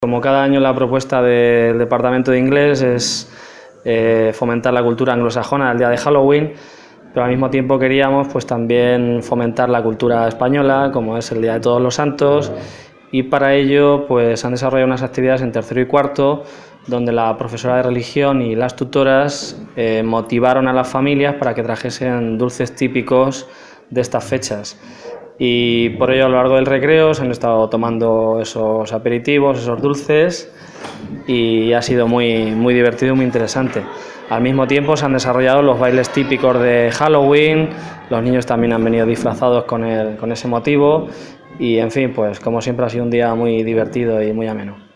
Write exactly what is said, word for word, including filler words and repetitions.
Como cada año la propuesta del Departamento de Inglés es eh, fomentar la cultura anglosajona del día de Halloween, pero al mismo tiempo queríamos pues también fomentar la cultura española, como es el Día de Todos los Santos, y para ello pues han desarrollado unas actividades en tercero y cuarto, donde la profesora de religión y las tutoras eh, motivaron a las familias para que trajesen dulces típicos de estas fechas. Y por ello a lo largo del recreo se han estado tomando esos aperitivos, esos dulces, y ha sido muy, muy divertido y muy interesante. Al mismo tiempo se han desarrollado los bailes típicos de Halloween, los niños también han venido disfrazados con, el, con ese motivo y en fin, pues como siempre ha sido un día muy divertido y muy ameno.